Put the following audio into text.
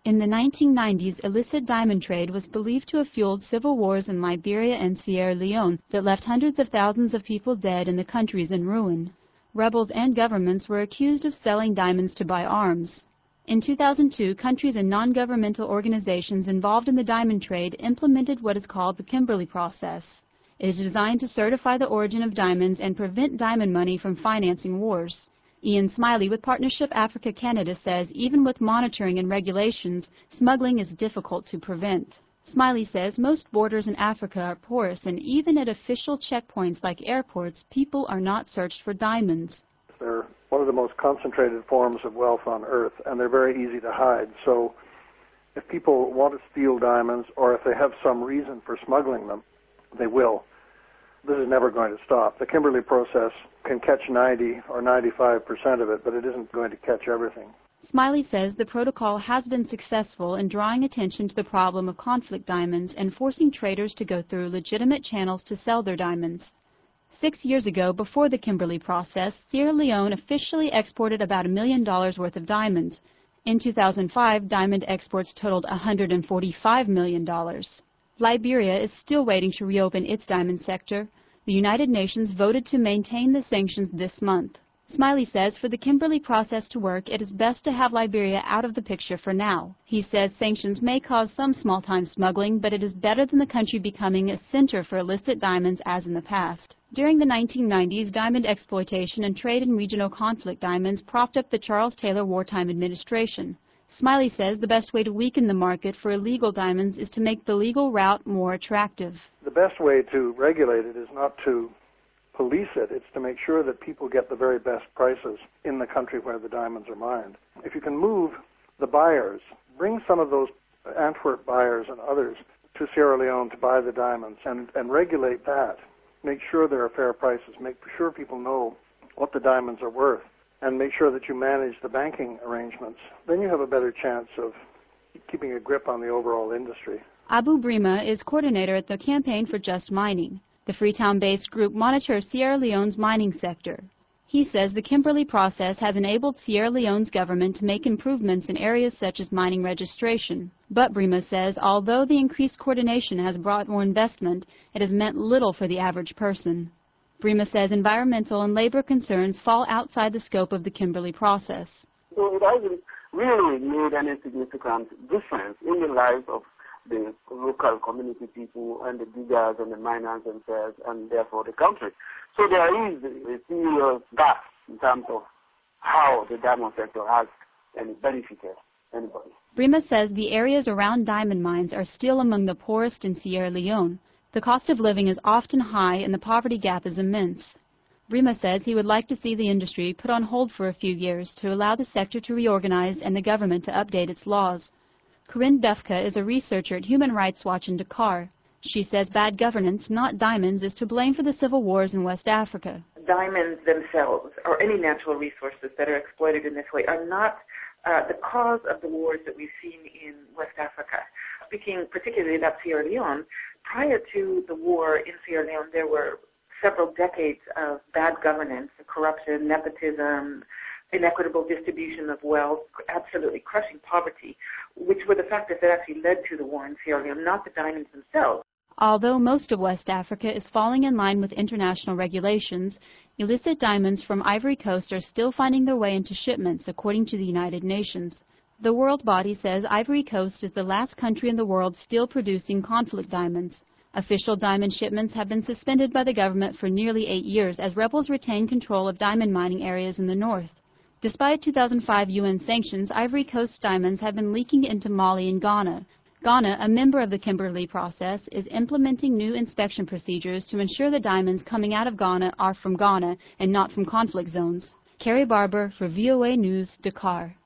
In the 1990s, illicit diamond trade was believed to have fueled civil wars in Liberia and Sierra Leone that left hundreds of thousands of people dead and the countries in ruin. Rebels and governments were accused of selling diamonds to buy arms. In 2002, countries and non-governmental organizations involved in the diamond trade implemented what is called the Kimberley Process. It is designed to certify the origin of diamonds and prevent diamond money from financing wars. Ian Smiley with Partnership Africa Canada says even with monitoring and regulations, smuggling is difficult to prevent. Smiley says most borders in Africa are porous, and even at official checkpoints like airports, people are not searched for diamonds. They're one of the most concentrated forms of wealth on earth, and they're very easy to hide. So if people want to steal diamonds, or if they have some reason for smuggling them, they will. This is never going to stop. The Kimberley Process can catch 90 or 95% of it, but it isn't going to catch everything. Smiley says the protocol has been successful in drawing attention to the problem of conflict diamonds and forcing traders to go through legitimate channels to sell their diamonds. 6 years ago, before the Kimberley Process, Sierra Leone officially exported about $1 million worth of diamonds. In 2005, diamond exports totaled $145 million. Liberia is still waiting to reopen its diamond sector. The United Nations voted to maintain the sanctions this month. Smiley says for the Kimberley Process to work, it is best to have Liberia out of the picture for now. He says sanctions may cause some small-time smuggling, but it is better than the country becoming a center for illicit diamonds as in the past. During the 1990s, diamond exploitation and trade in regional conflict diamonds propped up the Charles Taylor wartime administration. Smiley says the best way to weaken the market for illegal diamonds is to make the legal route more attractive. The best way to regulate it is not to police it, it's to make sure that people get the very best prices in the country where the diamonds are mined. If you can move the buyers, bring some of those Antwerp buyers and others to Sierra Leone to buy the diamonds and regulate that. Make sure there are fair prices, make sure people know what the diamonds are worth, and make sure that you manage the banking arrangements. Then you have a better chance of keeping a grip on the overall industry. Abu Brima is coordinator at the Campaign for Just Mining. The Freetown-based group monitors Sierra Leone's mining sector. He says the Kimberley Process has enabled Sierra Leone's government to make improvements in areas such as mining registration. But Brima says although the increased coordination has brought more investment, it has meant little for the average person. Brima says environmental and labor concerns fall outside the scope of the Kimberley Process. So it hasn't really made any significant difference in the lives of the local community people and the diggers and the miners themselves and therefore the country. So there is a serious gap in terms of how the diamond sector has benefited anybody. Brima says the areas around diamond mines are still among the poorest in Sierra Leone. The cost of living is often high and the poverty gap is immense. Brima says he would like to see the industry put on hold for a few years to allow the sector to reorganize and the government to update its laws. Corinne Dufka is a researcher at Human Rights Watch in Dakar. She says bad governance, not diamonds, is to blame for the civil wars in West Africa. Diamonds themselves, or any natural resources that are exploited in this way, are not the cause of the wars that we've seen in West Africa. Speaking particularly about Sierra Leone, prior to the war in Sierra Leone, there were several decades of bad governance, corruption, nepotism, inequitable distribution of wealth, absolutely crushing poverty, which were the factors that actually led to the war in Sierra Leone, not the diamonds themselves. Although most of West Africa is falling in line with international regulations, illicit diamonds from Ivory Coast are still finding their way into shipments, according to the United Nations. The world body says Ivory Coast is the last country in the world still producing conflict diamonds. Official diamond shipments have been suspended by the government for nearly 8 years as rebels retain control of diamond mining areas in the north. Despite 2005 UN sanctions, Ivory Coast diamonds have been leaking into Mali and Ghana. Ghana, a member of the Kimberley Process, is implementing new inspection procedures to ensure the diamonds coming out of Ghana are from Ghana and not from conflict zones. Carrie Barber for VOA News, Dakar.